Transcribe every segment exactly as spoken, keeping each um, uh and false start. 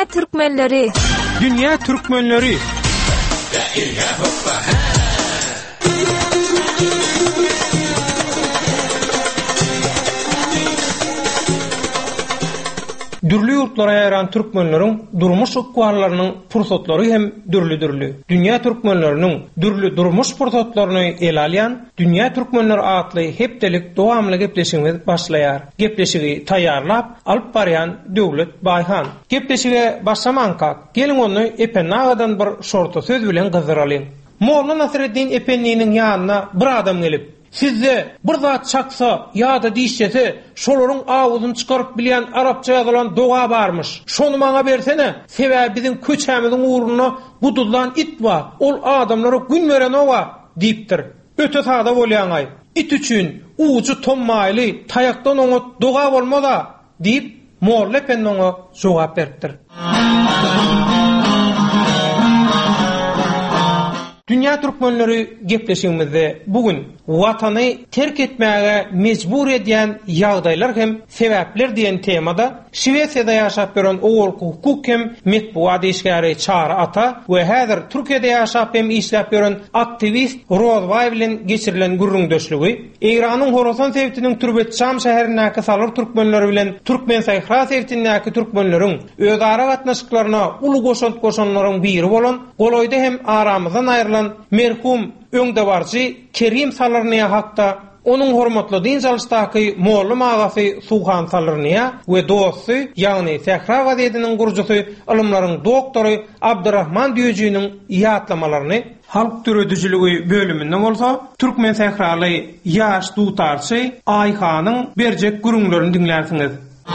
Dünya Türkmenleri. Dünya Türkmenleri. Dürlü yurtlara yaran Türkmenleriň durmuş ukwarlarynyň fursatlary hem dürlü-dürlü. Dünya Türkmenleriniň dürlü durmuş fursatlaryny ele alýan Dünya Türkmenleri atly hepdelik dowamly gepleşigimiz başlaýar. Gepleşigi taýýarlap alyp barýan Döwlet Baýhan. Gepleşige başlamanka gelin onu Epenagadan bir şorta söz bilen gyzyralyn. Molla Nasreddin Epenniň ýanyna bir adam gelip sizde bir zat çaksa ya da diýişse şolaryň awuzyny çykaryp bilýän arapça ýazylan doga barmyş. Şonu maňa bersene. Sebäbi biziň köçämiziň uğruna budullan it bar. Ol adamlara gün beren owa diýipdir. Öte sada bolýan it üçin uju tommaýly taýakdan oňa doga bolmada diýip Molla Epenni oňa jogap beripdir. Dünya Türkmenleri gepleşigimizde bugün watany terk etmäge mejbur edýän ýagdaýlar hem sebäpler diýen temada Şweýçarda ýaşap beren owul hukuk hem metbuat işgäri Çara Ata we häzir Türkiýede ýaşap hem işläp beren aktivist Rozbay bilen geçirilen gürrüňdeşligi, Eýranyň Horasan sewtiniň Türbetçam şäherindäki salar türkmenleri bilen Türkmen Saýhra sewtindäki türkmenleriň özara gatnaşyklaryna uly goşant goşanlaryň biri bolan Goloýda hem aramyzdan aýrylan merhum öňdebarjy Kerim Salarnyň hakda onun hormatly din jalştaky Molla Magasy Suhan Salarnyň we dosty ýagny Saýhra gazetiniň gurjusy ilmlaryň doktory Abdurrahman Düýjüniň ýatlamalaryny halk türedijiligi bölüminde bolsa Türkmen Saýhraly ýaş tutarçy Aýhanyň berjek gürüňlerini dinlersiňiz.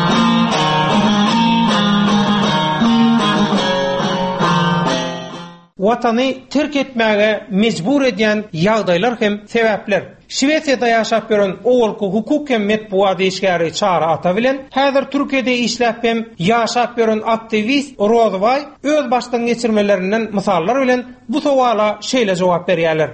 Watany terk etmäge mejbur edýän ýagdaýlar hem sebäpler. Şweýçarda ýaşap beren owulky hukuk hem metbuat işgäri Çara Ata bilen häzir Türkiýede işläp hem ýaşap beren aktivist Rozbay öz başdan geçirmelerinden mysallar bilen bu sowala şeýle jogap berýärler.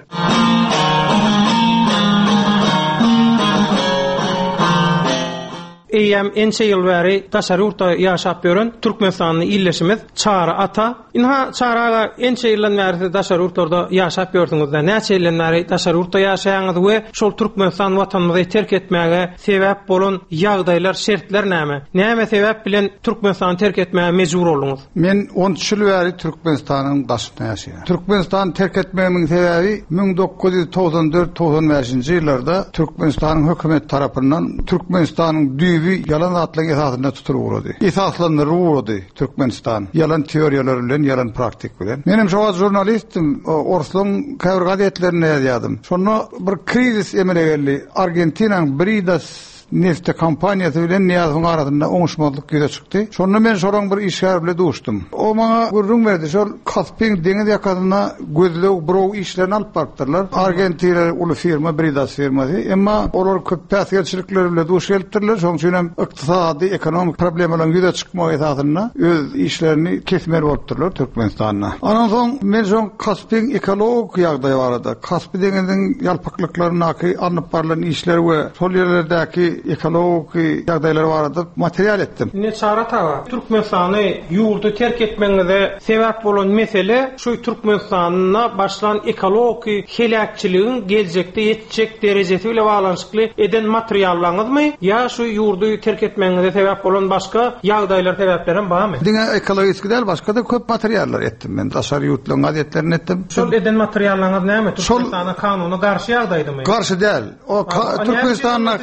Eýem ençe ýyl bäri daşary ýurtda ýaşap beren Türkmenistanyň illeşimiz Çara Ata. Inha Çaraga ençe ýyldan bäri daşary ýurtlarda ýaşap ýördiňizde näçe ýyldan bäri daşary ýurtda ýaşaýaňyz we şol Türkmenistan watanymyzy terk etmäge sebäp bolan ýagdaýlar, şertler näme? Näme sebäp bilen Türkmenistany terk etmäge mejbur boldyňyz? Men on üç ýyl bäri Türkmenistanyň daşynda ýaşaýan. Türkmenistany terk etmegimiň sebebi bin dokuz ýüz togson dört togson beşinji ýyllarda Türkmenistanyň hökümet tarapyndan Türkmenistanyň düýbi yalan atlyň esasynda tutulýardy. Esaslandyrylardy Türkmenistan. Yalan teoriýalar bilen, yalan praktik bilen. Menim şowa jurnalistim, Orslun käbir gazetlerine ýazýardym. Şonu bir krizis emele geldi. Argentinaň Bridas nefte kampanyasy bilen Niýazyň arasynda oňuşmazlyk ýüze çykdy. Şonu men şoraň bir işgär bilen duşdum. O maňa gürrüň berdi. Şol Kaspiň deňiz ýakasyna gözleg birok işlerini alyp barpdyrlar. Argentina uly firma, Bridas firmasy. Emma olar köp täsirçilikler bilen duş gelipdirler. Şoň üçin hem ykdysady, ekonomik problemlerden ýüze çykmak esasyna öz işlerini kesmeli bolupdyrlar Türkmenistanyna. Ondan soň men şoň Kaspiň ekologik ýagdaýy barada, Kaspy deňiziň ýalpaklyklaryna anyp barlan işler we şol ýerlerdäki ekologik ýagdaýlar barada material etdim. Ne Çara Ata, Türkmenistany ýurdu terk etmeňize sebäp bolan mesele şu Türkmenistanyna başlan ekologik helakçylygyň geljekde ýetjek derejesi bilen baglanyşykly eden materiallaryňyzmy ýa şu ýurdu terk etmeňize sebäp bolan başga ýagdaýlar sebäplerim barmy? Diňe ekologik değil, başga da köp materiallar etdim men. Daşary ýurtlaryň gazetlerini etdim. Şol eden materiallaryňyz näme? Türkmenistana kanunyna garşy ýagdaýdymy? Garşy değil. O Türkmenistanyna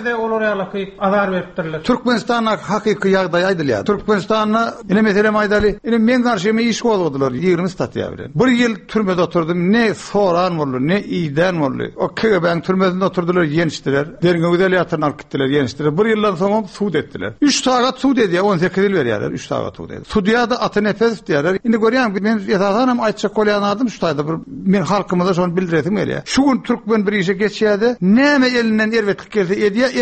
azar beripdirler. Türkmenistanyň hakyky ýagdaýy aýdylýar. Türkmenistanyň ine meselem aýdaly, ine men garşymy iş gozdylar ýygrimi statýa bilen. Bir ýyl türmede oturdum, ne soran boldy, ne iýden boldy. O K G B türmesinde oturdular, ýenişdiler. Derňe güzel ýatyryny alyp gitdiler, ýenişdiler. Bir ýyldan soň suud etdiler. üç sagat suud edýär, on sekiz ýyl berýärler, üç sagat suud edýär. Sudyada Atanefes diýerler. Indi görýän men ýasadanam aýtjak bolýanadym şu taýda bir men halkymyza şonu bildiresim gelýär. Şu gün türkmen bir işe geçýärdi. Näme elinden erwetlik gelse edýär, erteden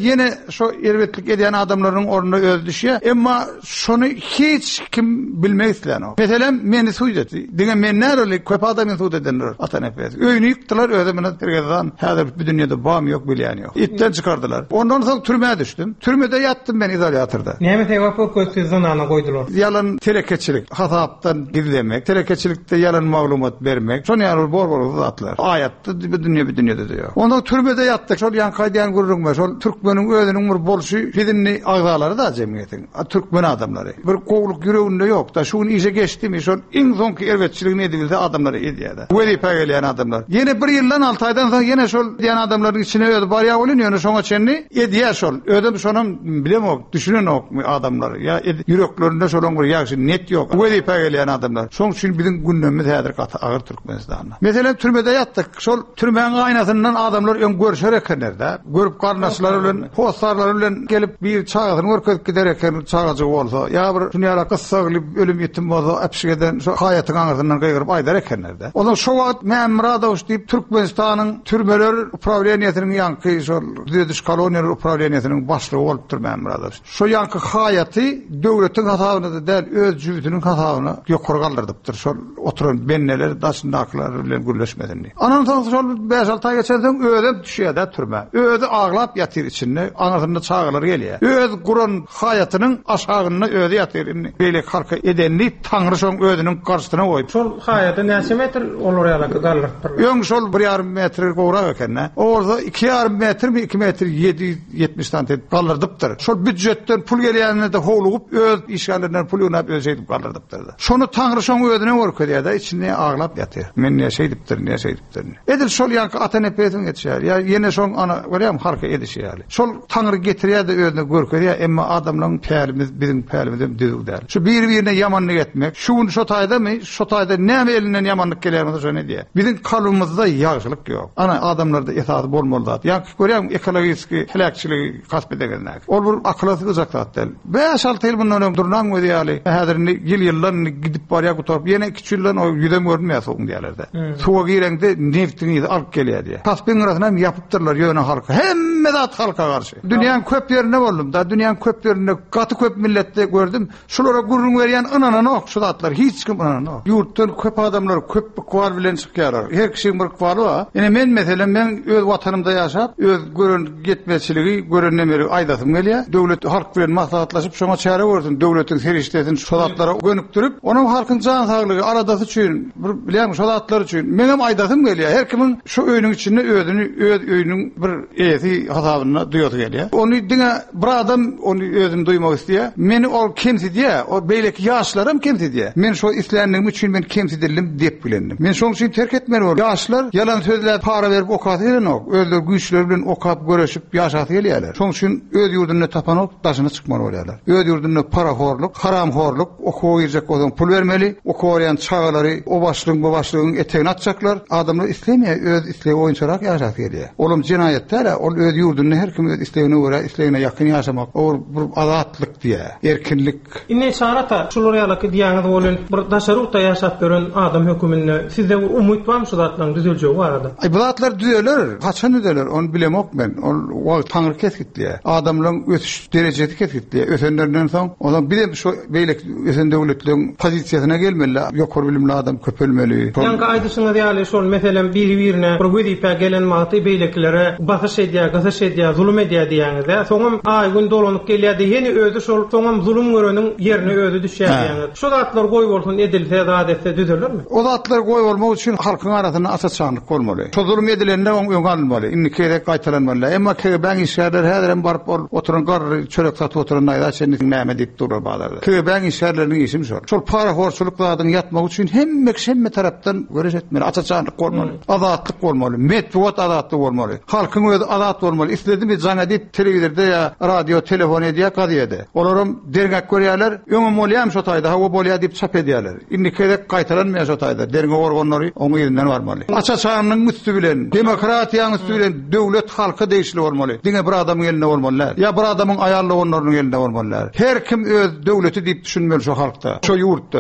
yine şu elbetlik eden adamların ornuna öz düşüyor. Emma şonu hiç kim bilmezler o. Mesela meni suydeti. Diňe men näre köp adamyn suud edenler atan efes. Öýünü yıktılar ödemine tergedan. Häzir bu dünýede bam yok bilýän yok. İtten çıkardılar. Ondan soň türmäge düşdüm. Türmede yattım ben izolatorda. Näme sebäp köpsüzden ana goýdular? Yalan telekeçilik, hataptan gizlemek, telekeçilikte yalan maglumat bermek. Şonu ýaly bor bor zatlar. Ayatda bu dünýä bu dünýede diyor. Ondan türmede yattık. Şol yan kaýdan gurrunma. Şol türkmeniň özüniň bir bolşy fidinli agzalary da jemgyýetiň. Türkmen adamlary. Bir kogluk ýüreginde yok da şunu işe geçdimi şol iň soňky erwetçiligini edilse adamlar edýärler. Wezipä gelýän adamlar. Ýene bir ýyldan alty aýdan soň ýene şol diýen adamlaryň içine öýüp barýa bolýar, şoňa çenni edýär şol. Ödüm şonuň bilemok, düşünen ok adamlar. Ya ýüreklerinde şolaň bir ýaşy net yok. Wezipä gelýän adamlar. Şoň üçin biziň gündemimiz häzir gaty agyr Türkmenistanda. Mesela türmede yattık. Şol türmeň aýnasyndan adamlar öň görüşer ekenler da. Görüp garnaşlar bilen, postarlar bilen gelip bir çağatyny görkezip gider eken çağaçy bolsa, ýa bir dünýäde kyssaly ölüm ýetim bolsa, apşigeden şu hayatyň aňyrdan gaýryp aýdar ekenler da. Onuň şo wagt Memradow diýip Türkmenistanyň türmeler upravleniýasynyň ýanky şol düýdüş koloniýalar upravleniýasynyň başlygy bolup dur Memradow. Şo ýanky hayaty döwletiň hasabyna da däl öz jübütiniň hasabyna ýokary galdyrdypdyr. Şol oturan benneler daşyndakylar bilen gürleşmedin. Anan soň şol beş alty ay geçerden öýdem düşýär da türme. Öýde aglap ýatyr içinde, aňyrynda çağalar gelýär. Öz guran hayatynyň aşagyna öýde ýatyr. Beýle harka edenli Taňry şoň öýdüniň garşysyna goýup. Şol hayaty näçe metr olar ýaly gallardyr? Öň şol bir ýarym metr gowrak eken. Orada iki ýarym metr mi iki metr yedi yüz ýetmiş santimetr gallardypdyr. Şol büdjetden pul gelýäninde de howlugup öz işgallerinden pul ýonap özeyip gallardypdyr. Şonu Taňry şoň öýdüne gorkedýär da içinde aglap ýatyr. Men näçe edipdir, näçe edipdir. Edil şol ýanky atan epetiň geçýär. Ýa ýene şoň ana görýärmi harka edişýär. Şol Taňry getirýär de öýdüne gorkedýär, emma adamlaryň pälimiz biziň pälimizden düzük däl. Şu bir-birine ýamanlyk etmek, şuň şo taýdamy, şo taýda näme elinden ýamanlyk gelýär şo ne diýär. Biziň kalbymyzda ýagşylyk ýok. Ana adamlarda esasy bolmaly zat. Ýa görýärmi ekologik helakçyligi kasp edenler. Ol bir aklasy gızak däl. beş alty ýyl bundan öň durnan goýýaly. Häzir ýyl-ýyllar gidip barýar gutup ýene iki ýyldan o ýüzem görünmýär soň diýerler. Suwa girende neftini alyp gelýär diýär. Kaspyň arasynda ýapypdyrlar ýöne halka. Hemme zat halka garşy. Dünýäň köp ýerine boldum da, dünýäň köp ýerinde gaty köp milletde gördüm. Şolara gurrun berýän ananan ok şu zatlar hiç kim ananan ok. Ýurtdan köp adamlar köp kwar bilen çykýar. Her kişiň bir kwary bar. Ene men meselem men öz watanymda ýaşap, öz görün gitmeçiligi, görün nemeri aýdatym gelýär. Döwlet halk bilen maslahatlaşyp şoňa çare gördüm. Döwletiň serişdetini şu zatlara gönüpdirip, onuň halkyň jan saglygy aradasy üçin, bilýärmi şu zatlar üçin menem aýdatym gelýär. Her kimin şu öýüniň içinde öýdüni, öz öýüniň bir ýeti hasabyna duýaty gelýär. Onu diňe bir adam onu özüm duýmak istýär. Meni ol kimsi diýär, o beýleki ýaşlarym kimsi diýär. Men şu islendigim üçin men kimsi dilim diýip bilendim. Men şoň üçin terk etmeli boldum. Ýaşlar ýalan sözler para berip okaty ýerine, özleri güýçler bilen okap görüşip ýaşaty gelýärler. Şoň üçin öz ýurduny tapan ok daşyna çykmaly bolýarlar. Öz ýurduny paraxorluk, haramxorluk, okuw girjek bolsa pul bermeli, okuwýan çağalary o başlygyň bu başlygyň etegine atjaklar. Adamlar islemeýär, öz isleýi oýunçarak ýaşaty gelýär. Olum jinayetler, ol öz ýurduny her kim öz isleýine görä, isleýine ýakyn ýaşamak, o bir azatlyk diýär, erkinlik. Inne şarata şular ýaly diýäňiz bolan bir daşarukda ýaşap gören adam höküminde sizde bir umyt barmy şu zatlaryň düzeljegi barada? Ay bu zatlar düzeler, kaçan düzeler, onu bilemok men. Ol Taňry kesgitdiýär. Adamlaryň ösüş derejesi kesgitdiýär. Ösenlerden soň olam bilem şu beýlek ösen döwletleriň pozisiýasyna gelmeli, ýokary bilimli adam köpelmeli. Ýa-ni aýdyşyňyz ýaly şol meselen bir-birine bir wezipä gelen wagty beýleklere basyş edýär, gasaş edýär, zulüm edýär diýäňizde, soňam ay gün dolanyp gelýärdi, ýene özü şol soňam zulüm göreniň ýerine özü düşýär diýäňiz. Şu zatlar goý bolsun edilse, adetse düzelirmi? O zatlar goý bolmak üçin halkyň arasyna asaçanlyk bolmaly. Şu zulüm edilende öň alınmaly, inni kerek gaýtalanmaly. Emma kebeň işgärler häzirem barıp bol oturan gar çörek satyp oturan aýda seni näme diýip durar bazarda. Kebeň işgärleriň işi şol. Şol para horçuluk zadyny ýatmak üçin hemme hemme tarapdan görejetmeli, asaçanlyk bolmaly, azatlyk bolmaly, medeniýet azatlyk bolmaly. Halkyň özü azat bolmaly. Isledimi jaňa diýip telewizorda ýa radio, telefon edýär, gadyýady. Olaram dergäk görýärler, öňüm bolýam şo taýda, hawa bolýar diýip çap edýärler. Inni kerek gaýtalanmaýar şo taýda. Dergä organlary oňa ýerinden barmaly. Asaçanlyk üstü bilen, demokratiýanyň üstü bilen döwlet halka değişli bolmaly. Diňe bir adamyň elinde bolmalylar. Ya bir adamyň aýarly onlaryň elinde bolmalylar. Her kim öz döwleti diýip düşünmeli şu halkda, şu ýurtda.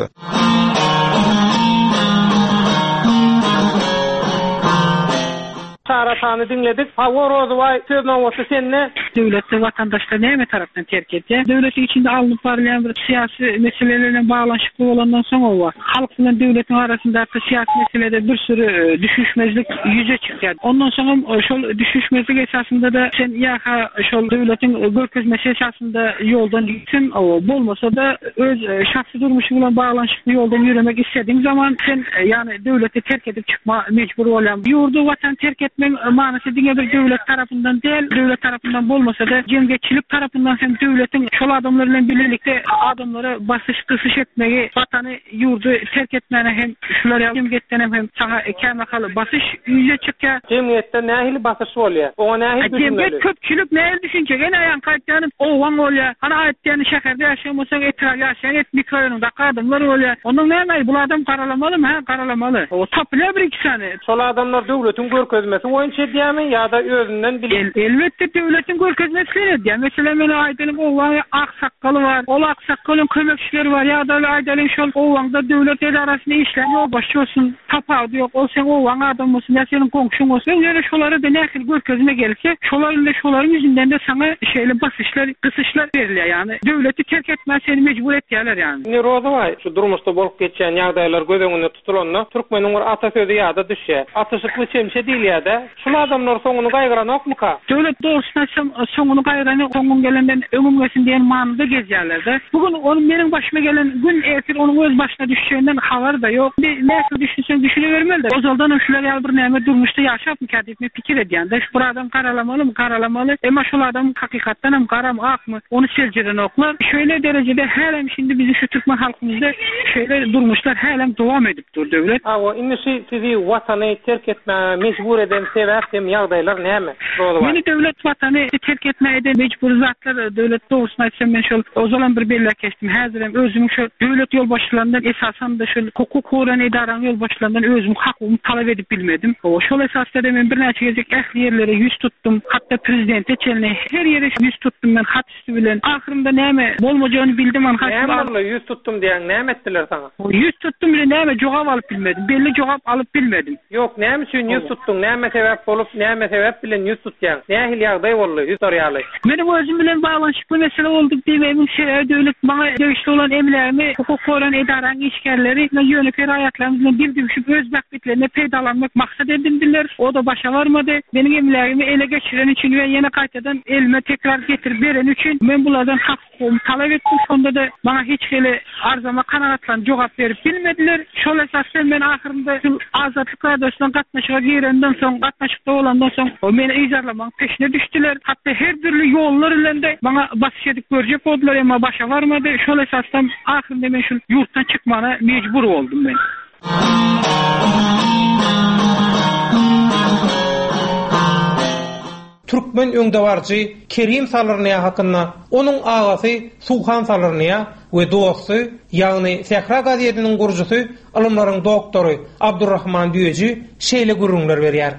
Sara tany dinledik. Favor ozy way sözüň osa senne Devlette vatandaşlar näme tarapdan terk etdi? Devletin içinde alınıp barılan bir siyasi meselelerle bağlanışıklı olandan sonra o var. Halk bilen devletin arasında siyasi meselede bir sürü düşüşmezlik yüze çıktı. Ondan sonra şol düşüşmezlik esasında da sen ya şol devletin görkezmesi esasında yoldan gitsin, o bolmasa da öz şahsi durmuşu bilen bağlanışıklı yoldan yürümek istediğin zaman sen yani devleti terk edip çıkma mecbur olan. Yurdu vatan terk etmenin manası diye bir devlet tarafından değil, devlet tarafından bolmasa da cemiyetçilik tarafından hem devletin şol adamlarıyla birlikte adamlara basış kısış etmeyi, vatanı yurdu terk etmeni hem şulara cemiyetten hem sana kemakalı basış yüze çıkıyor. Cemiyette nähili basış oluyor? O nähili düşünmeli? Cemiyet köpçülük nähili düşünecek? En ayan kayıtlarının oğlan oluyor. Hani ayetlerini şehirde yaşayamıyorsan etraf yaşayan et mikroyonunda kadınlar oluyor. Onun nähili? Bu adam karalamalı mı? Ha, karalamalı. O tapılıyor bir iki sene. Şol adamlar devletin görkezmesi oyunçu diyemin ya da özünden bilir. El, elbette devletin görkezmesi ne diye. Mesela benim Aydal'ın oğlan aksakalı var. O aksakalın kömekçileri var. Ya da Aydal'ın şol oğlanda devlet idarasında işler yok. Başlıyorsun. Tapağı yok. O sen oğlan adam olsun. Ya senin komşun olsun. Yani şoları da nähili görkezme gelirse şoların da şoların yüzünden de sana şeyle basışlar, kısışlar veriliyor yani. Devleti terk etmez seni mecbur ettiler yani. Ne rozu var? Şu durmuşta bolup geçen ýagdaýlar göz öňünde tutulanlar Türkmeniň bir atasözi ýa-da düşe. Atışıklı çemşe değil ya da. Şu adamlar soňuny gaýgyran okmuka? Devlet doğrusuna soňuny gaýrany soňun gelenden öňümgesin diýen manyda gezýärler. Bugün onun benim başıma gelen gün ertir onun öz başına düşeceğinden haber da yok. Näse düşünsen düşünevermeli de. O zaldan şular ýa bir näme durmuşda ýaşap mı kädipmi pikir edýär. Şu bir adam karalamalı mı karalamalı? Emma şu adam hakykatdan hem karam ak mı? Onu selceden oklar. Şöyle derecede hälem şimdi bizi şu Türkmen halkymyzda şöyle durmuşlar hälem dowam edip dur devlet. Awa inişi sizi vatany terk etme mecbur eden sebäp hem ýagdaýlar näme? Meni devlet vatanı terk etmeye de mecbur zatlar devlet doğrusuna etsem ben şol o zaman bir belli kestim. Hazırım özüm şu devlet yol başlarından esasen de şol hukuk hukuran idaran yol başlarından özüm hakkımı talep edip bilmedim. O şol esasda da ben bir näçe gezek ähli yerlere yüz tuttum. Hatta prezidente çelne her yere yüz tuttum ben hat üstü bilen. Ahırında näme bolmajagyny bildim an hatta yüz tuttum diýen näme etdiler sana? O yüz tuttum bile näme jogap alıp bilmedim. Belli jogap alıp bilmedim. Yok näme üçin yüz tuttum? Näme sebäp bolup näme sebäp bilen yüz tutýan? Nähil ýagdaý boldy? Yüz sorýaly. Benim özüm bilen bağlanşykly mesele boldy diýmemin şeýle devlet bana döwüşde olan emlerimi hukuk hukuran idaran işgärleri ýöneker aýatlarymyzdan bir düşüp öz bakbetlerine peýdalanmak maksat edindiler. O da başa varmadı. Benim emlerimi ele geçiren için ve yine kaytadan elime tekrar getir beren için ben bulardan hakkımı talep ettim. Sonda da bana hiç hele arzama kanaatlan jogap berip bilmediler. Şol esasdan ben ahırında azatlyk radyosundan gatnaşyga girenden soň gatnaşykda bolandan soň o meni ýyzarlamaň peşine düşdiler. Hatta her türlü ýollar bilen de bana basış edip görjek boldular ama başa varmadı. Şol esasdan ahyrynda men şu ýurtdan çykmana mecbur boldum ben. Türkmen öňdewarjy Kerim Salarnyýa hakynda onuň agasy Suhan Salarnyýa we dosty ýagny Sehra gazetiniň gurjusy alymlaryň doktory Abdurrahman Düýeji şeýle gurrunlar berýär.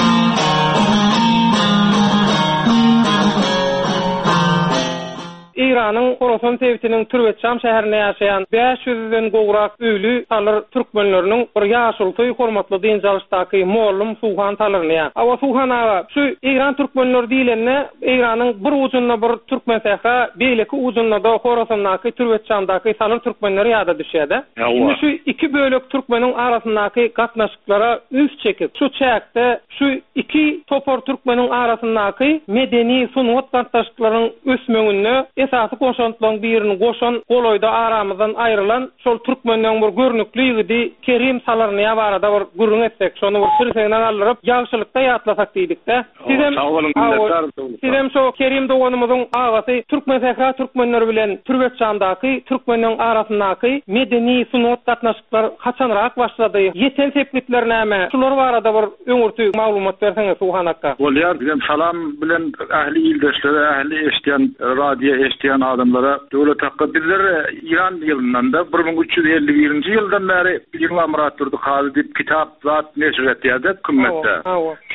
İran'ın Khorasan Sewtiniň Türkmençam şäherinde ýaşaýan beş yüzden gowrak öýlü talar türkmenläriniň bir ýaşulty hormatly dynjalykdaky mollum Suhan Salarnyýa. Awa Suhan aga şu İran türkmenleri diýilende İranyň bir ujunda bir türkmen sähä, beýleki ujunda da Khorasandaky Türkmençamdaky talar türkmenleri ýada düşýärdi. Indi şu iki bölek türkmeniň arasyndaky gatnaşyklara üç çekip şu çäkde şu iki topor türkmeniň arasyndaky medeni sunwat gatnaşyklarynyň ösmegine esasy goşantlaryň birini goşan goloyda aramyzdan aýrylan şol türkmeniň bir görnükligi Kerim Salarnyýa barada bir gurrun etsek, şonu bir sürüsegden alyp ýagşylykda ýatlasak diýdik-de. Sizem Sizem şo Kerim doganymyzyň agasy türkmen sähra türkmenleri bilen Türkmençamdaky türkmeniň arasyndaky medeni sunwat gatnaşyklar haçanrak başlady? Ýeten seplikler näme? Şular barada bir öňürtü maglumat berseňiz Suhan akka. Bolýar, bilen salam bilen ähli ildeşlere, ähli eşdiýän radio eşdiýän adamlara döwlet hakkı bizler İran ýylyndan da bir bin üç yüz elli birinji ýyldan bäri bir ýyl amrat durdy, hady dip kitap zat neşr etýärdi hükümetde.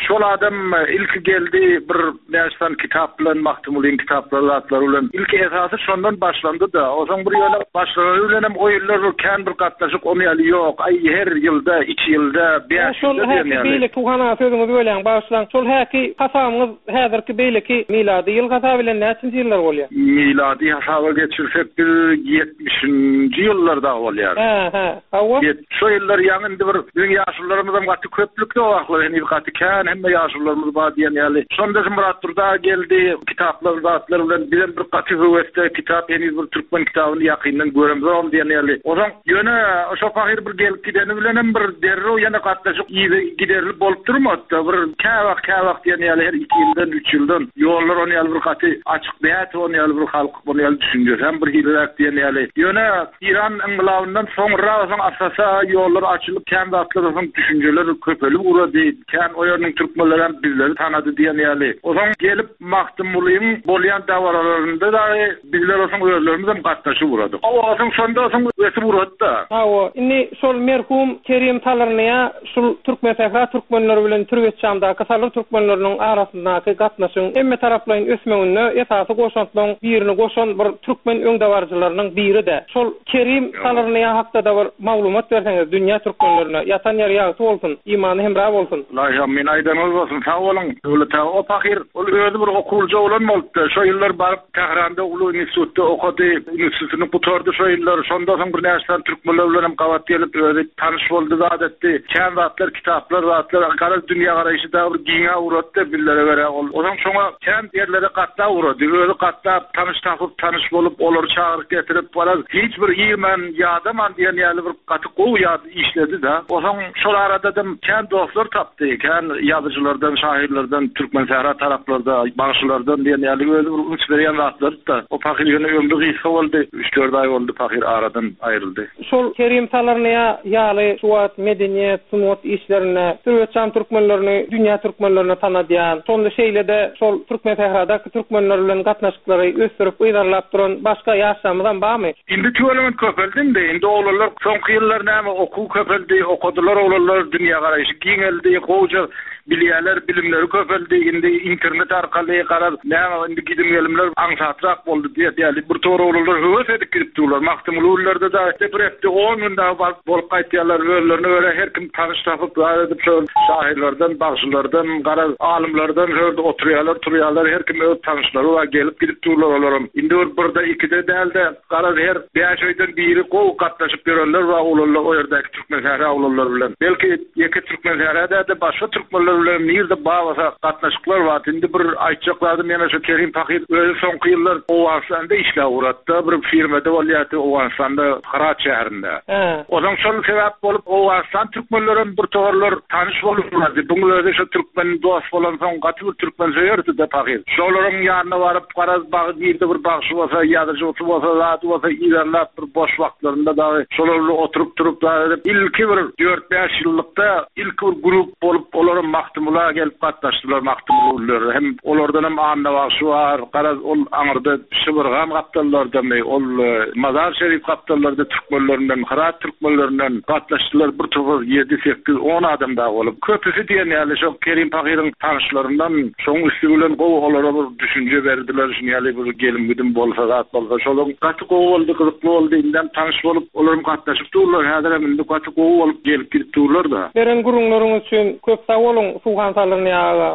şol adam ilk geldi bir nästan kitap bilen Mahtumulin kitapları atlar bilen ilk esasy şondan başlandı da o zaman bir ýöne başlary bilen hem oýullar kan bir gatnaşyk onu ýaly ýok. Ay her ýylda, iki ýylda, beş ýylda şol häki beýle tuhana sözüňi bölen başlan. Şol häki hasamyňyz häzirki beýleki milady ýyl hasaba bilen näçinji ýyllar bolýar? Milady hasaba geçirsek bir yetmişinji ýyllarda bolýar. Ha ha. Hawa. Şo ýyllar ýaňyndy bir bizim ýaşlarymyzdan gaty köplükde wagtlar, hemi gaty kan hemme ýaşlarymyz bar diýen ýaly. Şonda Muratturda geldi kitaplar zatlar bilen bilen bir gaty höweste kitap hemi bir türkmen kitabyny ýakyndan göremzem diýen ýaly. O zaman ýöne şo pahir bir gelip gideni bilen hem bir derro ýana gatnaşyk giderli bolup durmady. Bir käwak käwak diýen ýaly her iki ýyldan, üç ýyldan ýollar onu ýaly bir gaty açyk beýat onu ýaly bir halk bunu ýaly düşünýär. Hem bir hilrak diýen ýaly. Ýöne İran inqilabyndan soňra soň asasa ýollar açylyp kän zatlaryň düşünjeler köpelip urady. Kän o ýerniň türkmenleri hem bizleri tanady diýen ýaly. O zaman gelip Mahtumulin bolýan dawralarynda da bizler osoň öýlerimiz hem gatnaşyp urady. O osoň şonda osoň öýsüp urady da. Ha o inni şol merhum Kerim Talarnyňa şol türkmen tähra türkmenleri bilen türkçamda kasaly türkmenleriniň arasyndaky gatnaşyň emme taraplaryň ösmegine esasy goşantlaryň birini goşan bir türkmen öňdawarjylarynyň biri de. Şol Kerim Talarnyňa hakda da bir maglumat berseňiz dünýä türkmenlerine ýatan ýer ýagy bolsun, imany hemra bolsun. La min aýdan bolsun, sag bolun. Döwlet o pahir ol öýde bir okulja bolan boldy. Şo ýyllar baryp Tehranda uly institutda okudy, institutyny butardy şo ýyllar. Şonda soň bir näçe türkmenler bilen hem gabat gelip öýde tanyş boldy zatdy. Kän zatlar, kitaplar, zatlar, gara dünýä garaýşy da bir giňe uratdy billere berä. O zaman şoňa kän ýerlere gatda urady. Öýde gatda tanyş tapyp, tanyş bolup, olary çağıryp getirip baraz. Hiç bir ýyman ýadaman diýen ýaly bir gaty gowy ýady işledi da. O zaman şol arada da kän dostlar tapdy. Kän ýazyjylardan, şairlerden, türkmen sahra taraplarda, bagşylardan diýen ýaly öýde bir üç berýän zatlar da. O pahir ýöne ömrü gysga boldy. üç dört ay boldy pahir aradan aýryldy. Şol Kerim Talarnyňa ýaly suwat, medeniýet, sunat işlerine, türkçam türkmenlerini, dünýä türkmenlerini tanadýan, sonda şeýlede şol türkmen tähradaky türkmenler bilen gatnaşyklary ösdürip ýydarlap duran başga ýaşamyzdan barmy? Indi tölemen köpeldi de, indi oğlanlar soňky ýyllar näme okuw köpeldi, okudylar oğlanlar dünýä garaýşy giňeldi, goýja bilýärler, bilimleri köpeldi, indi internet arkaly garar, näme indi gidim gelimler aňsatrak boldy diýe diýeli bir tory oğlanlar höwes edip girip durlar. Mahtumullarda da deprepde on günde bolup gaýtýarlar, öýlerini öýle her kim tanyş tapyp edip şol şairlerden, bagşylardan, gara alimlerden höwürde oturýarlar, turýarlar, her kim öz tanyşlary var gelip girip durlar olaram. Indi birde ikide dälde gara her beş öýden biri gow gatnaşyp bererler we oğlanlar o ýerdäki türkmen sahra oğlanlar bilen. Belki ýeki türkmen sahrada da başga türkmenler bilen nirde bagasa gatnaşyklar bar. Indi bir aýtjaklardy mena şu Kerim Pahir öýle soňky ýyllar Owasanda işle uratdy. Bir firmada bolýardy Owasanda Harat şäherinde. O zaman şol sebäp bolup Owastan türkmenlerin bir togarlar tanyş bolup durdy. Buňlarda şu türkmen dost bolan soň gaty bir türkmen söýerdi de Pahir. Şolaryň ýanyna baryp garaz bagy ýerde bir bagşy bolsa, ýazyjy bolsa, zat bolsa ýerlap bir boş wagtlarynda da şolarla oturup durup da ilki bir dört beş ýyllykda ilk bir grup bolup olaryň Mahtumula gelip gatnaşdylar Mahtumullar. Hem olardan hem anna wagşy bar, garaz ol aňyrda şybyrgan gapdallardan, ol Mazar Şerif gapdallarda türkmenlerinden, Harat türkmenlerinden gatnaşdylar. Bir togar yedi sekiz on adam da bolup. Köpüsü diýen ýaly şu Kerim Pahir'in tanışlarından şoň üstü bilen gowy olara bir düşünje berdiler. Şunu ýaly bir gelim gidim bolsa zat bolsa şolum gaty gowy boldy, gyzykly boldy, indan tanyş bolup olaryň gatnaşyp durlar. Häzir hem indi gaty gowy bolup gelip girip durlar da. Beren gurulmaryň üçin köp sag bolun Suhan Talarnyňa.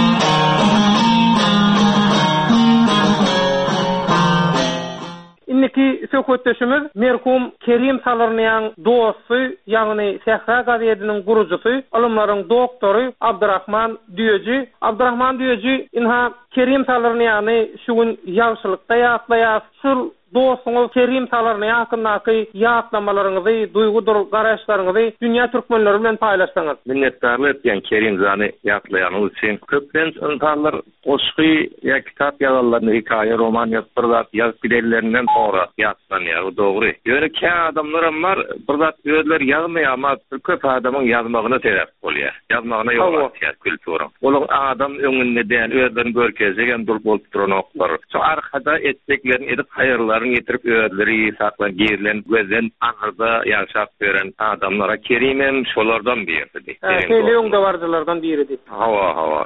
Inniki söhbetdeşimiz merhum Kerim Talarnyň dosty, ýagny Sehra gazetiniň gurucusy, alymlaryň doktory Abdurrahman Düýeji. Abdurrahman Düýeji inha Kerim Talarnyňy şu gün ýagşylykda ýatlaýar. Şol dostumuz Kerim Talarnyň hakyndaky ýatlamalarynızı, duygudur garaşlaryňyzy dünýä türkmenleri bilen paýlaşsaňyz. Minnetdarlyk diýen Kerim zany ýatlaýanyň üçin köpden insanlar goşgy ýa kitap ýazarlaryny, hikaýe, roman ýazarlar, ýaz bilerlerinden sonra ýatlanýar, o dogry. Ýöne kän adamlar var, bir zat öýler ýazmaýar, ama köp adamyň ýazmagyna sebäp bolýar. Ýazmagyna ýolgatýar kültüriň. Olaň adam öňünde däl özlerini görkezegen dur bolup duran oklar. Şu arkada etdiklerini edip haýyrlar mallarını getirip ödleri saklan gerilen gözden ahırda yaşap gören adamlara kerimem şolardan biriydi. Söyleyün de vardılardan biriydi. Hava hava.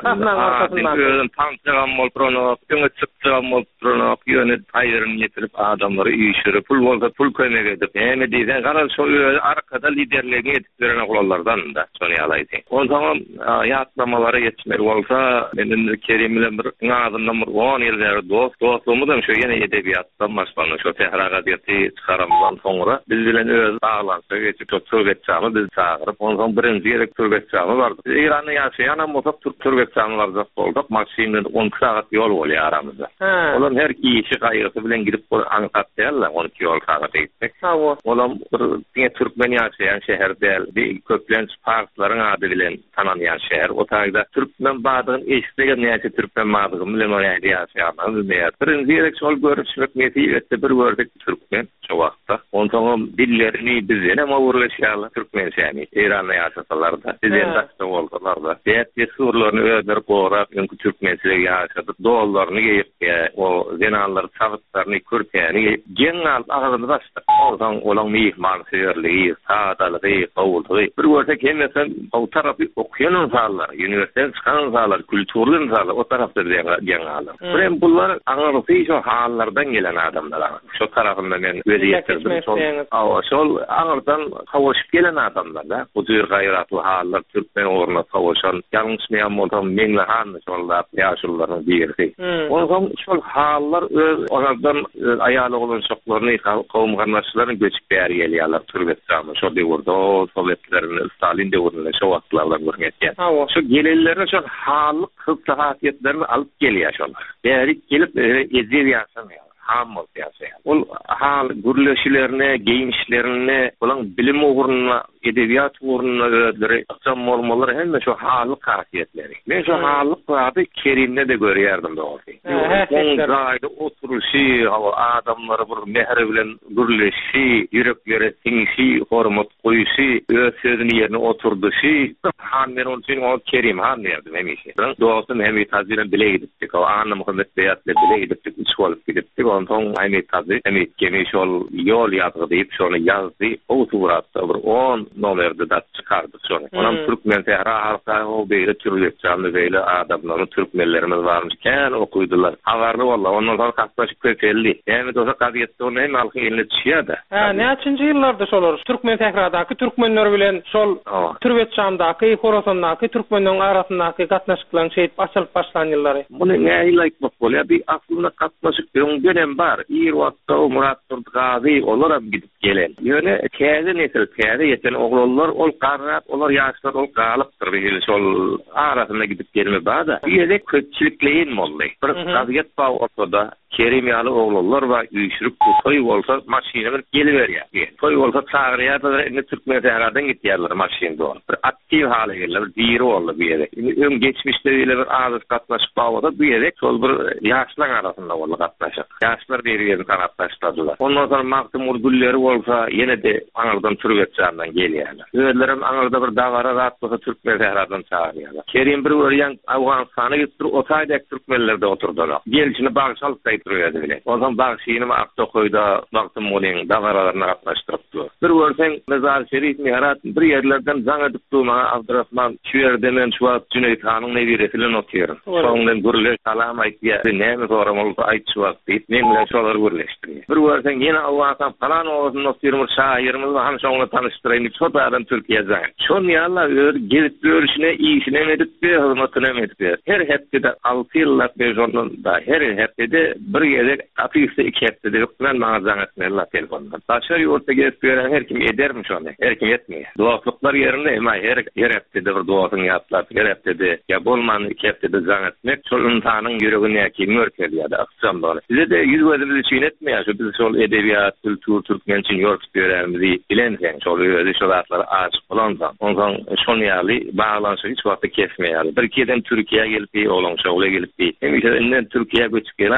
Özün tansıram olpronop, öňe çykdyram olpronop, ýöne taýyryny getirip adamları üýşürip, pul bolsa pul kömek edip, hem diýsen garal şo arkada liderligi edip beren oğullardan da şonu ýalaydy. O zaman ýatlamалары ýetmek bolsa, menden Kerim bilen bir adamdan bir on ýyllar dost, dostumyň şo ýene edebiyatdan başlanyp, şo Tehran gazetesi çıkaramdan soňra biz bilen öz bağlansa geçip Türkmenistany biz çağırıp, ondan birinji ýere Türkmenistany bardy. İran'da ýaşaýan ama Türk Türkmenistany bardy bolduq, maksimum on saat ýol bolýar aramyzda. Olam her iki gaýrysy bilen gidip Ankat diýerler, on iki ýol saat gitmek. Olam bir Türkmen ýaşaýan şäherde bir köplen parklaryň ady bilen tananýan şäher. O taýda Türkmen badygyny eşitdigen näçe Türkmen badygyny bilen ýaşaýan ýaşaýan diýer. Birinji ýere şol görüşmek meti etdi bir gördük Türkmen şo wagtda. Ondan dillerini bizden ama urlaşýarlar Türkmen şäni. Eran'da ýaşasalar da, bizden daşda bolsalar da. Diýetdi surlaryny öder gorap, ýa-da Türkmençilik ýaşadyp, dollaryny geyip, o zenanlar çawytlaryny körpäni geňal agadyny başda. Ondan olan mehmançyligi, saadalygy, gowuldygy. Bir görsek hemmesen o tarapy okuyan insanlar, üniversiteden çykan insanlar, kültürli insanlar o tarapda geňal. Bilen bunlar aňarsy şo hallardan gelen adamlar. Şo tarapynda men özi ýetirdim. Şol şol aňardan hawaşyp gelen adamlar da. Bu tür gaýratly hallar Türkmen orna hawaşan, ýalňyşmaýan bolsam meňle han şollar ýaşullaryň birisi. Ondan şol hallar öz onlardan aýaly bolan şoklaryny kowum garnaşlaryny göçüp bäri gelýärler Türkmenistana. Şo döwürde Sowetlerin Stalin döwründe şo wagtlardan görnýär. Şo gelellerine şo hallyk hyssahatiyetlerini alyp gelýär şolar. Bäri gelip ezip ýaşamýar. Hammal ýaşaýar. Ol hal gürleşilerine, geyinişlerine, olan bilim uğruna, edebiyat uğruna ödleri, akşam olmaları hem de şu hallık hasiyetleri. Ben şu hallık abi Kerim'de de görüyordum da orada. on gayda oturuşu, adamları bir mehre bilen gürleşi, yüreklere sinişi, hormat koyuşu, öz sözünün yerine oturduşu, han ben onun için o Kerim han verdim hemişe. Doğasın hem taziren bile gidiptik, o Anna Muhammed Beyat'la bile gidiptik, üç olup gidiptik, ondan hem tazi, hem geniş ol, yol yazdı deyip şunu yazdı, o tuğrattı, on nomerde da çıkardı sonra. Ondan Türkmen Tehra halka o böyle türlükçanlı böyle adamların Türkmenlerimiz varmışken okuydular. Havarlı valla ondan sonra kaslaşık kökelli. Yani doza kadiyette onu hem halkın eline düşüyor da. Ha, ne açıncı yıllarda solar? Türkmen Tehra'daki Türkmenler bilen sol Türkmençamdaki, Horasan'daki Türkmenlerin arasındaki katlaşıklan şey açılıp başlayan yılları. Bunu ne ilayık bak oluyor? Bir aklında katlaşık bir dönem var. İrvat'ta o Murat Turtgazi olarak gidip gelen. Yani kâze nesil, kâze yeten oğullar, ol qarrat, olar yaşlar, ol qalıptır. Bir şol arasında gidip gelme bağda. Bir yerde kötçülükleyin molly. Bir qaziyet bağ ortada. Kerim ýaly oğullar we üýşürip toy bolsa maşina bir geliberýär. Toy bolsa çağırýar da indi Türkmen Tehradan gitýärler maşynda. Bir aktiv hale gelýär, bir diri boldy bu ýerde. Öň geçmişde öýle bir azat gatnaşyp bagda bu ýerde şol bir ýaşlar arasynda boldy gatnaşyk. Ýaşlar bir ýerde tarapdaşladylar. Ondan sonra Maktum Urgulleri bolsa ýene de aňardan Türkmençamdan gelýärler. Öýlerim aňarda bir dagara gatlygy Türkmen Tehradan çağırýarlar. Kerim bir wörýän Awganystana gitdi, o taýda Türkmenlerde oturdular. Gelişini bagşalyp duruyordu bile. O zaman bağışıyını akta koyda baktım onun davaralarına katlaştırıptı. Bir görsen Mezar Şerif Miharat bir yerlerden zan edip durma Abdurrahman şu yerden şu an Cüneyt Han'ın neviresiyle notuyorum. Sonundan gürleş salam aytiya neymi soram olsa ait şu an deyip neymiyle şoları gürleştiriyor. Bir görsen yine Allah'tan falan olsun notuyorum şairimiz var. Hem şonla tanıştırayım. Çok adam Türkiye zan. Şon ya Allah gelip görüşüne iyisine edip bir hırmatına edip her hepsi de altı yıllık bir zorunda her hepsi de bir yere afiyse iki hepsi de yok. Ben mağazan etmeyle telefondan. Taşar yurtta gelip gören her kim edermiş onu. Her kim etmiyor. Doğaklıklar yerinde ama her, her hepsi de bir doğasını yaptılar. Her hepsi de ya bolmanı iki hepsi de zan etmek. Sol insanın yüreğine ki mörkel ya da akşam da size de yüz gözümüzü için etmiyor. Şu biz sol edebiyat, kültür, Türkmen için yurt görenimizi bilen sen. Sol özü sol atları aşık olan da. Ondan son yali bağlanışı hiç vakti kesmiyor. Bir keden Türkiye'ye gelip olan şoğla gelip hem işte elinden Türkiye'ye göçüp gelen aytam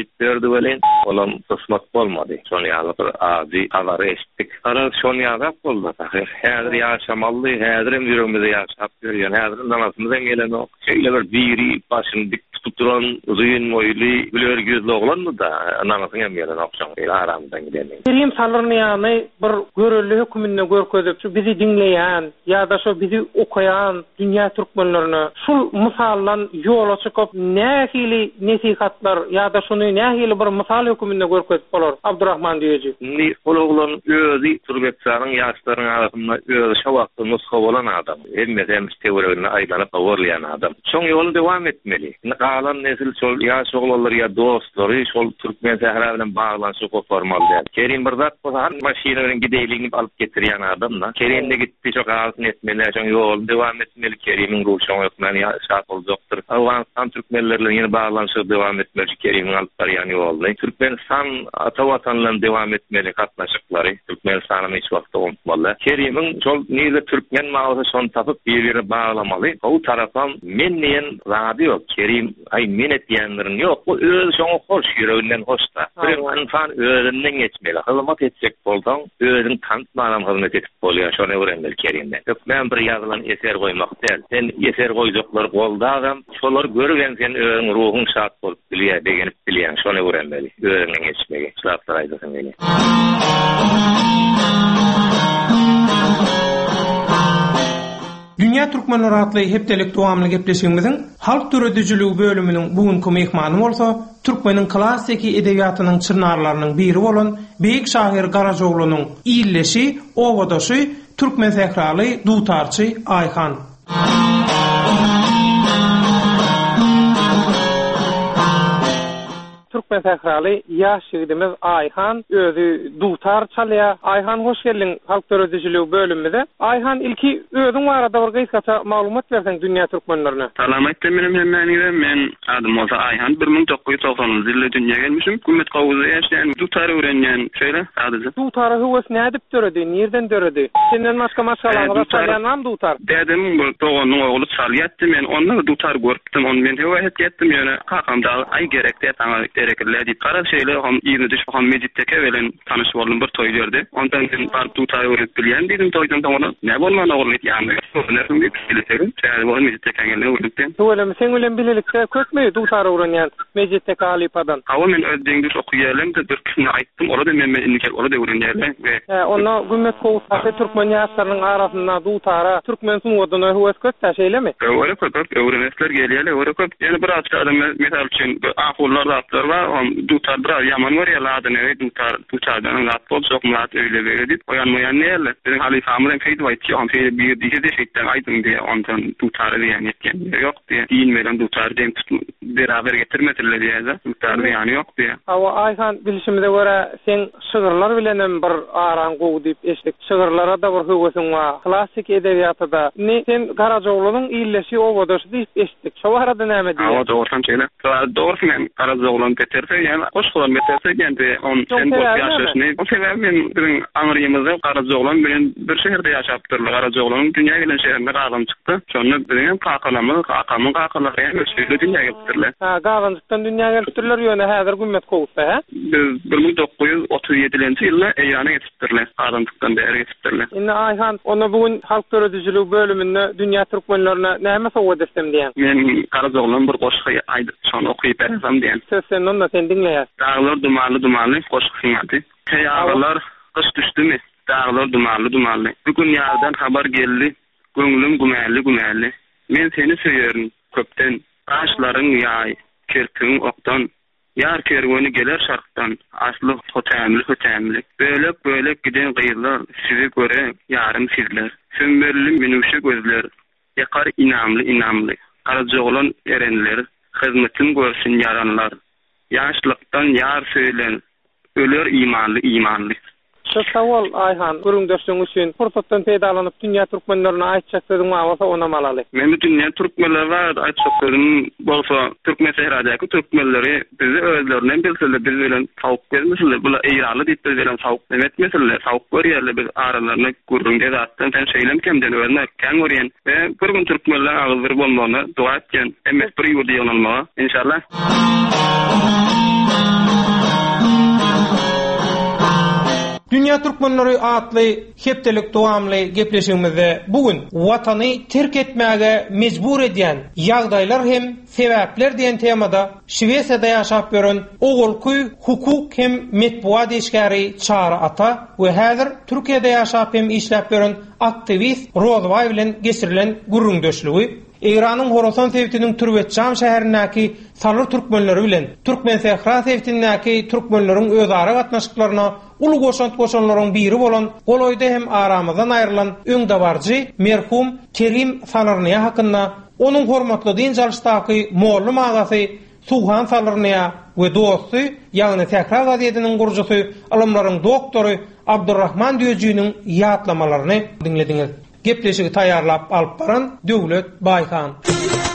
berdi bilen olam kısmat bolmady. Şonu ýaly bir azy habar eşitdik. Ara şonu ýaly boldy. Häzir ýaşamaldy, häzirim ýüregimizde ýaşap ýörýän, häzirim namazymyzdan gelen o şeýle bir biri başyny dik tutup duran, uzun moýly, güler gözlü oglandy da namazyň hem gelen akşam aramdan giden. Kerim salaryny ýany bir görelli hökümine görkezip şu bizi dinleýän ýa-da şu bizi okuyan dünýä türkmenlerine şul mysallan ýola çykyp nähili nesihatlar ýa-da şuny nähili bir mysal hökümine görkezip bolar. Abdurrahman diýeji. Ni olaglan özi Türkmenistanyň ýaşlaryň arasynda özi şawakly nusha bolan adam. Hemme hem teoriýalarına aýlanyp awrlayan adam. Şoň ýoly dowam etmeli. Galan nesil şol ýaş oglanlar ýa dostlary şol türkmen sähra bilen baglanyşy goparmaly. Kerim bir zat bolsa maşina bilen gideýligini alyp getirýän adamla. Kerimde gitdi şo galasyn etmeli, şoň ýol dowam etmeli. Kerimiň goşuň ökmeni ýaşap boljakdyr. Awgan türkmenlerle ýene baglanyşy dowam etmeli. Kerimň alyp barýan ýoldy. Türkmenistan ata watanlaryň dowam etmeli gatnaşyklary. Türkmenistanyň hiç wagtda unutmaly. Kerimiň şol niýe türkmen maňy şonu tapyp bir-birine baglamaly. O tarapdan men diýen zady ýok. Kerim ay men etýänlerin ýok. Bu öz şoňa hoş ýüreginden hoşda. Bir insan özünden geçmeli. Hyzmat etsek bolsaň, özüň tanıtmadan hyzmat edip bolýar. Şonu öwrenmeli Kerimden. Ýok men bir ýazylan eser goýmak däl. Sen eser goýjoklar boldagam, şolar görgen sen özüň ruhyň şat bolup bilýär, begenip bilýär. Şonu öwrenmeli. Özüňden geçmeli. Şahtlar aýdysyn meni. Dünya Türkmenleri atly hepdelik dowamly gepleşigimiziň halk töredijiligi bölüminiň bugünkü mehmany bolsa, Türkmeniň klassik edebiýatynyň çyrnarlarynyň biri bolan beýik şahyr Garajoglunyň illeşi, owadaşy, türkmen sähraly dutarçy Aýhan. Türkmen sähraly ýaş ýigitimiz Aýhan özü dutar çalýar. Aýhan hoş geldiň halk töredijiligi bölüminde. Aýhan ilki özüň barada bir gysgaça maglumat berseň dünýä türkmenlerine. Salamat menem hemmäniňe men adym bolsa Aýhan bir ming dokuz ýüz toksanyňjy ýylda dünýäge gelmişim. Gümmet gowuza ýaşaýan dutar öwrenýän şeýle sadece. Dutar höwes nädip töredi, nerden töredi? Senden başga maşalaryňa çalýanam dutar. Dedim bu togonyň ogly çalýatdy, men onu dutar görüpdim, onu men höwet etdim ýöne kakamda ay gerekdi taňa gerekli diýip gara şeýle hem ýyny düş hem mejitdeke bilen tanyş boldum bir toý ýerde. Ondan men bar dutar öwrenip bilýän diýdim toýdan soňra. Ne bolmany ogly ýa-ni näme diýip bilýän. Şeýle bol mejitdeke gelýär öwrenipdim. Söwelem sen bilen bilelikde kökmi dutar öwrenýän mejitdeke alypadan. Hawa men öz deňdi okuýarlym da bir kişini aýtdym, orada men men indiker orada öwrenýärler we he onu gümmet gowusy türkmen ýaşlarynyň arasynda dutara türkmen suňwadyna höwes köktä şeýlemi? Öwre köp öwrenýärler gelýärler, öwre köp. Ýani bir adam mesal üçin ahullar zatlar var, hem dutar bir ýaman görýärler adyny, dutar dutardan gat bolsak mat öýle berip, oýanmaýan näle? Benim halifamyň feýdi aýtdy, hem feýdi bir diýdi şeýtden aýdym diýe, ondan dutar diýen etken ýok diýe. Diýin melen dutar diýen beraber getirmediler diýe. Dutar ýani ýok diýe. Hawa Aýhan bilişimde görä sen şygyrlar bilenem bir aran gow diýip eşlik. Şygyrlara da bir höwesiň bar. Klassik edebiýatda ne sen Garajoglunyň illeşi owadaşy diýip eşlik. Şo arada näme diýer? Hawa dogry şeýle. Dogry men Garajogluny beterse ýani goşgulan beterse ýani on sen bol ýaşaşyny. O sebäp men birin aňrymyzda Garajoglan bilen bir şäherde ýaşapdyrlar. Garajoglunyň dünýäge gelen şäherinde galan çykdy. Şonu bilen kakalamy, kakamyň kakalary şeýle dünýäge gelipdirler. Ha, galançykdan dünýäge gelipdirler ýöne häzir gümmet gowusy, ha? Biz bir ming dokuz ýüz otuz ýedinji ýylda eýana getipdirler. Galançykdan beri getipdirler. Indi Aýhan, onu bugün halk töredijiligi bölüminde dünýä türkmenlerine näme sowgat etsem diýen? Men Garajoglan bir goşgy aýdy, şonu okuyup bersem diýen. Sen onda sen dinleýär. Dağlar dumanly dumanly goşgy aýdy. Haýalar kış düşdümi? Dağlar dumanly dumanly. Bugün ýardan habar geldi. Göňlüm gümäli gümäli. Men seni söýerim köpden. Aşlaryň ýaý, kirpiň okdan. Yar kerwani geler şarkdan. Asly hotämli hotämli. Bölek bölek giden gyýylar sizi göre ýarym sizler. Sümbürli minuşy gözler. Ýakar inamly inamly. Garajoglan erenler. Hyzmatyny görsün yaranlar. Ýaşlykdan ýar söýlen. Öler imanly imanly. Şu sawal Aýhan, görüňdeşiň üçin fursatdan peýdalanyp dünýä türkmenlerine aýtjak sözüň bolsa ona malaly. Men dünýä türkmenleri var, aýtjak sözüm bolsa türkmen sehradaky türkmenleri bizi özlerinden bilseler, biz bilen tawuk gezmeseler, bula eýraly diýip bilen tawuk demetmeseler, tawuk görýärler, biz aralaryna gurrunga zatdan sen şeýlem kemden öwrne kän görýän we bir gün türkmenler agyzyr bolmagyny dua etken, emmes bir ýurda ýonalmaga inşallah. Dünya Türkmenleri atly hepdelik dowamly gepleşigimizde bugün watany terk etmäge mejbur edýän ýagdaýlar hem sebäpler diýen temada Şwesiýada ýaşap gören ogulkuy hukuk hem metbuat eşgäri Çara Ata we häzir Türkiýede ýaşap hem işläp gören aktivist Rozbay bilen geçirilen gurrundaşlygy İran'ın Horasan sevtinin Türkmençam şäherindäki salyr türkmenleri bilen Türkmen Sehra sevtindäki türkmenleriň özara gatnaşyklaryna ulu goşant goşanlaryň biri bolan Goloýda hem aramyzdan aýrylan öňdabarjy merhum Kerim Salarnyýa hakynda onuň hormatly din jalşdaky mollum agasy Suhan Salarnyýa we dosty ýagny Sehra gazetiniň gurjusy alymlaryň doktory Abdurrahman Düýjüniň ýatlamalaryny dinlediňiz. Gepleşigi taýýarlap alyp baran Döwlet Baýkan.